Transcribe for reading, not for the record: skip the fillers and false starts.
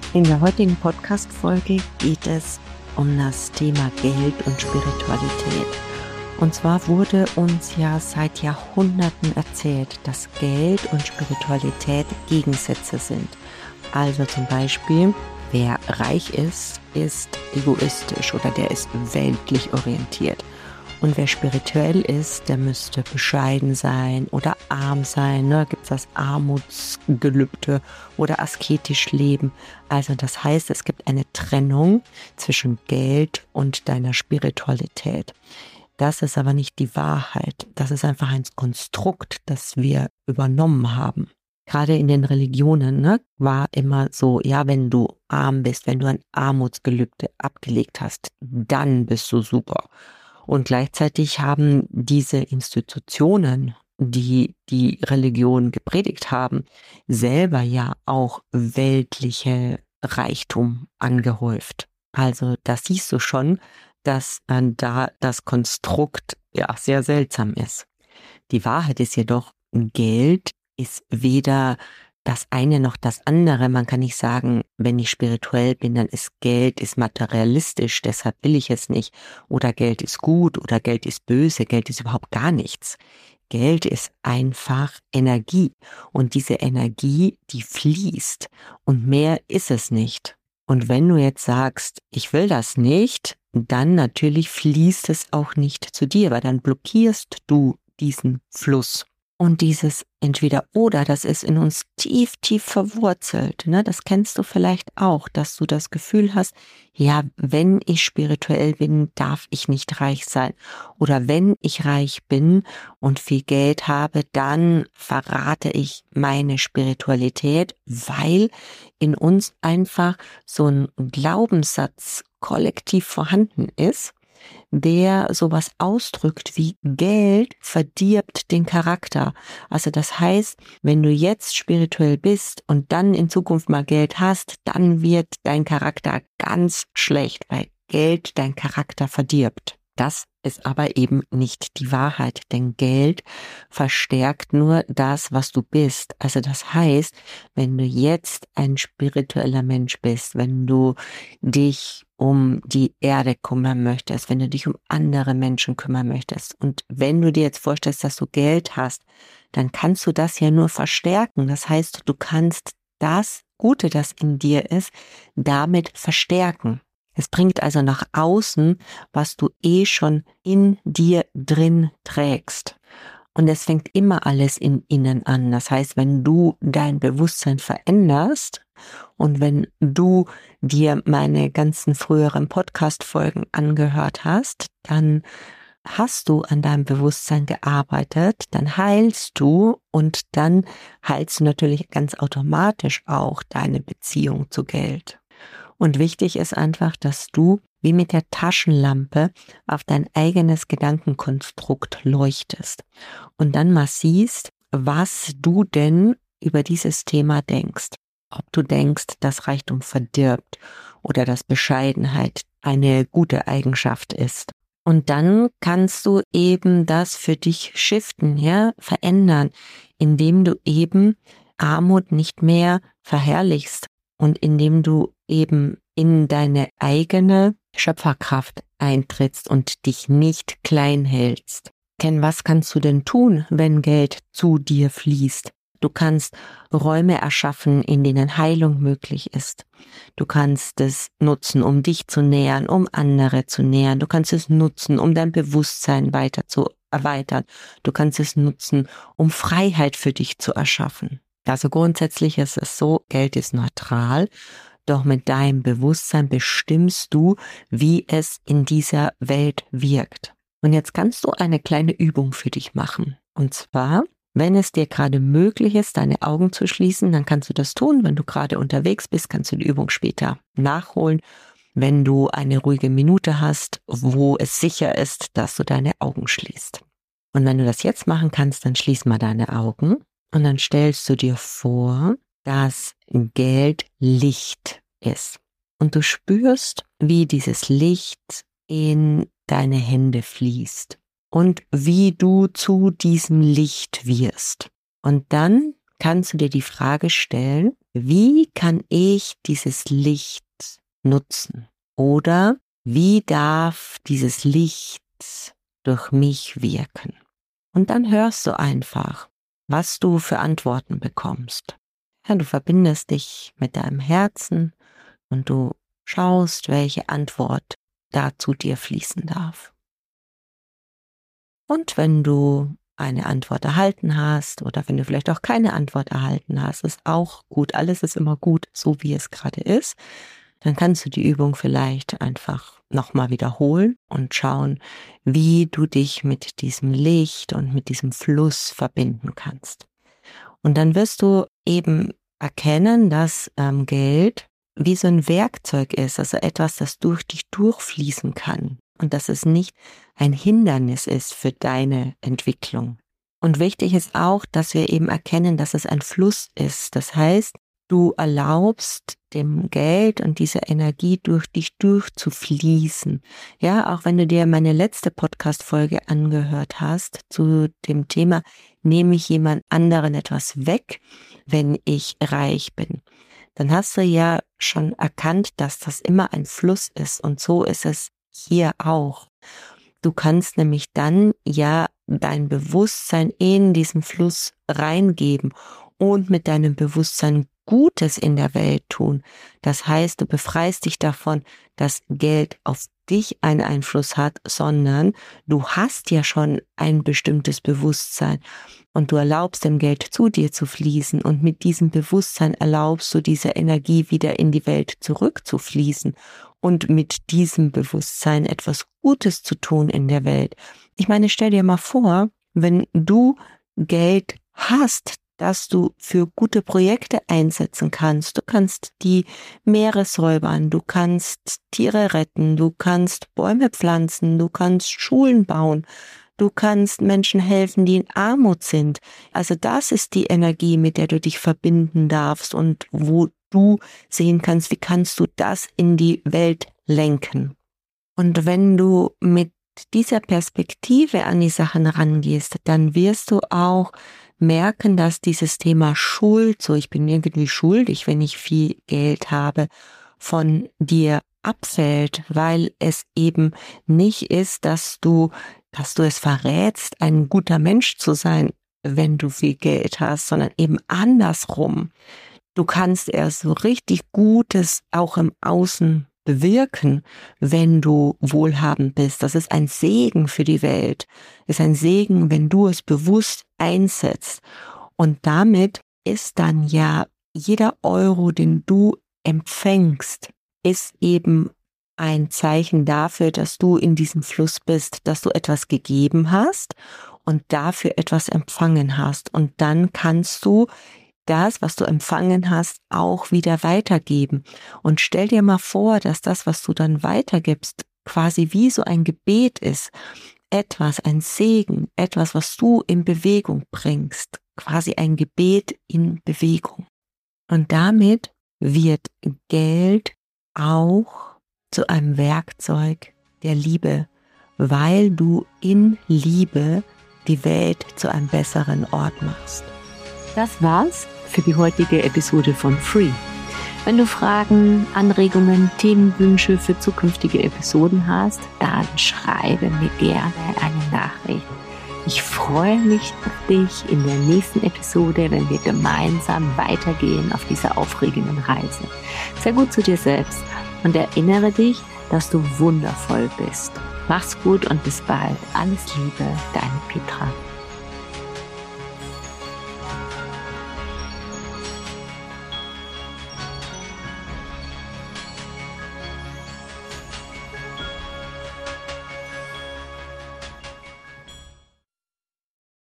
In der heutigen Podcast-Folge geht es um das Thema Geld und Spiritualität. Und zwar wurde uns ja seit Jahrhunderten erzählt, dass Geld und Spiritualität Gegensätze sind. Also zum Beispiel, wer reich ist, ist egoistisch oder der ist weltlich orientiert. Und wer spirituell ist, der müsste bescheiden sein oder arm sein. Da gibt es das Armutsgelübde oder asketisch leben. Also das heißt, es gibt eine Trennung zwischen Geld und deiner Spiritualität. Das ist aber nicht die Wahrheit. Das ist einfach ein Konstrukt, das wir übernommen haben. Gerade in den Religionen war immer so, ja, wenn du arm bist, wenn du ein Armutsgelübde abgelegt hast, dann bist du super. Und gleichzeitig haben diese Institutionen, die die Religion gepredigt haben, selber ja auch weltliche Reichtum angehäuft. Also da siehst du schon, dass da das Konstrukt ja sehr seltsam ist. Die Wahrheit ist jedoch, Geld ist weder das eine noch das andere. Man kann nicht sagen, wenn ich spirituell bin, dann ist Geld ist materialistisch, deshalb will ich es nicht. Oder Geld ist gut oder Geld ist böse, Geld ist überhaupt gar nichts. Geld ist einfach Energie und diese Energie, die fließt und mehr ist es nicht. Und wenn du jetzt sagst, ich will das nicht, dann natürlich fließt es auch nicht zu dir, weil dann blockierst du diesen Fluss. Und dieses Entweder-Oder, das ist in uns tief, tief verwurzelt. Das kennst du vielleicht auch, dass du das Gefühl hast, ja, wenn ich spirituell bin, darf ich nicht reich sein. Oder wenn ich reich bin und viel Geld habe, dann verrate ich meine Spiritualität, weil in uns einfach so ein Glaubenssatz kollektiv vorhanden ist, der sowas ausdrückt wie Geld verdirbt den Charakter. Also das heißt, wenn du jetzt spirituell bist und dann in Zukunft mal Geld hast, dann wird dein Charakter ganz schlecht, weil Geld dein Charakter verdirbt. Das ist aber eben nicht die Wahrheit, denn Geld verstärkt nur das, was du bist. Also das heißt, wenn du jetzt ein spiritueller Mensch bist, wenn du dich um die Erde kümmern möchtest, wenn du dich um andere Menschen kümmern möchtest und wenn du dir jetzt vorstellst, dass du Geld hast, dann kannst du das ja nur verstärken. Das heißt, du kannst das Gute, das in dir ist, damit verstärken. Es bringt also nach außen, was du schon in dir drin trägst. Und es fängt immer alles in innen an. Das heißt, wenn du dein Bewusstsein veränderst und wenn du dir meine ganzen früheren Podcast-Folgen angehört hast, dann hast du an deinem Bewusstsein gearbeitet, dann heilst du und dann heilst du natürlich ganz automatisch auch deine Beziehung zu Geld. Und wichtig ist einfach, dass du wie mit der Taschenlampe auf dein eigenes Gedankenkonstrukt leuchtest und dann mal siehst, was du denn über dieses Thema denkst. Ob du denkst, dass Reichtum verdirbt oder dass Bescheidenheit eine gute Eigenschaft ist. Und dann kannst du eben das für dich shiften, verändern, indem du eben Armut nicht mehr verherrlichst und indem du eben in deine eigene Schöpferkraft eintrittst und dich nicht klein hältst. Denn was kannst du denn tun, wenn Geld zu dir fließt? Du kannst Räume erschaffen, in denen Heilung möglich ist. Du kannst es nutzen, um dich zu nähern, um andere zu nähern. Du kannst es nutzen, um dein Bewusstsein weiter zu erweitern. Du kannst es nutzen, um Freiheit für dich zu erschaffen. Also grundsätzlich ist es so, Geld ist neutral, doch mit deinem Bewusstsein bestimmst du, wie es in dieser Welt wirkt. Und jetzt kannst du eine kleine Übung für dich machen. Und zwar, wenn es dir gerade möglich ist, deine Augen zu schließen, dann kannst du das tun. Wenn du gerade unterwegs bist, kannst du die Übung später nachholen. Wenn du eine ruhige Minute hast, wo es sicher ist, dass du deine Augen schließt. Und wenn du das jetzt machen kannst, dann schließ mal deine Augen. Und dann stellst du dir vor, dass Geld Licht ist. Und du spürst, wie dieses Licht in deine Hände fließt und wie du zu diesem Licht wirst. Und dann kannst du dir die Frage stellen, wie kann ich dieses Licht nutzen? Oder wie darf dieses Licht durch mich wirken? Und dann hörst du einfach, was du für Antworten bekommst. Ja, du verbindest dich mit deinem Herzen und du schaust, welche Antwort da zu dir fließen darf. Und wenn du eine Antwort erhalten hast oder wenn du vielleicht auch keine Antwort erhalten hast, ist auch gut. Alles ist immer gut, so wie es gerade ist. Dann kannst du die Übung vielleicht einfach nochmal wiederholen und schauen, wie du dich mit diesem Licht und mit diesem Fluss verbinden kannst. Und dann wirst du eben erkennen, dass Geld wie so ein Werkzeug ist, also etwas, das durch dich durchfließen kann und dass es nicht ein Hindernis ist für deine Entwicklung. Und wichtig ist auch, dass wir eben erkennen, dass es ein Fluss ist. Das heißt, du erlaubst dem Geld und dieser Energie durch dich durchzufließen. Ja, auch wenn du dir meine letzte Podcast-Folge angehört hast zu dem Thema, nehme ich jemand anderen etwas weg, wenn ich reich bin. Dann hast du ja schon erkannt, dass das immer ein Fluss ist und so ist es hier auch. Du kannst nämlich dann ja dein Bewusstsein in diesen Fluss reingeben und mit deinem Bewusstsein Gutes in der Welt tun. Das heißt, du befreist dich davon, dass Geld auf dich einen Einfluss hat, sondern du hast ja schon ein bestimmtes Bewusstsein und du erlaubst dem Geld zu dir zu fließen und mit diesem Bewusstsein erlaubst du dieser Energie wieder in die Welt zurückzufließen und mit diesem Bewusstsein etwas Gutes zu tun in der Welt. Ich meine, stell dir mal vor, wenn du Geld hast, dass du für gute Projekte einsetzen kannst. Du kannst die Meere säubern, du kannst Tiere retten, du kannst Bäume pflanzen, du kannst Schulen bauen, du kannst Menschen helfen, die in Armut sind. Also das ist die Energie, mit der du dich verbinden darfst und wo du sehen kannst, wie kannst du das in die Welt lenken. Und wenn du mit dieser Perspektive an die Sachen rangehst, dann wirst du auch merken, dass dieses Thema Schuld, so ich bin irgendwie schuldig, wenn ich viel Geld habe, von dir abfällt, weil es eben nicht ist, dass du es verrätst, ein guter Mensch zu sein, wenn du viel Geld hast, sondern eben andersrum. Du kannst erst so richtig Gutes auch im Außen bewirken, wenn du wohlhabend bist. Das ist ein Segen für die Welt. Das ist ein Segen, wenn du es bewusst einsetzt. Und damit ist dann ja jeder Euro, den du empfängst, ist eben ein Zeichen dafür, dass du in diesem Fluss bist, dass du etwas gegeben hast und dafür etwas empfangen hast. Und dann kannst du das, was du empfangen hast, auch wieder weitergeben. Und stell dir mal vor, dass das, was du dann weitergibst, quasi wie so ein Gebet ist. Etwas, ein Segen, etwas, was du in Bewegung bringst. Quasi ein Gebet in Bewegung. Und damit wird Geld auch zu einem Werkzeug der Liebe, weil du in Liebe die Welt zu einem besseren Ort machst. Das war's für die heutige Episode von Free. Wenn du Fragen, Anregungen, Themenwünsche für zukünftige Episoden hast, dann schreibe mir gerne eine Nachricht. Ich freue mich auf dich in der nächsten Episode, wenn wir gemeinsam weitergehen auf dieser aufregenden Reise. Sei gut zu dir selbst und erinnere dich, dass du wundervoll bist. Mach's gut und bis bald. Alles Liebe, deine Petra.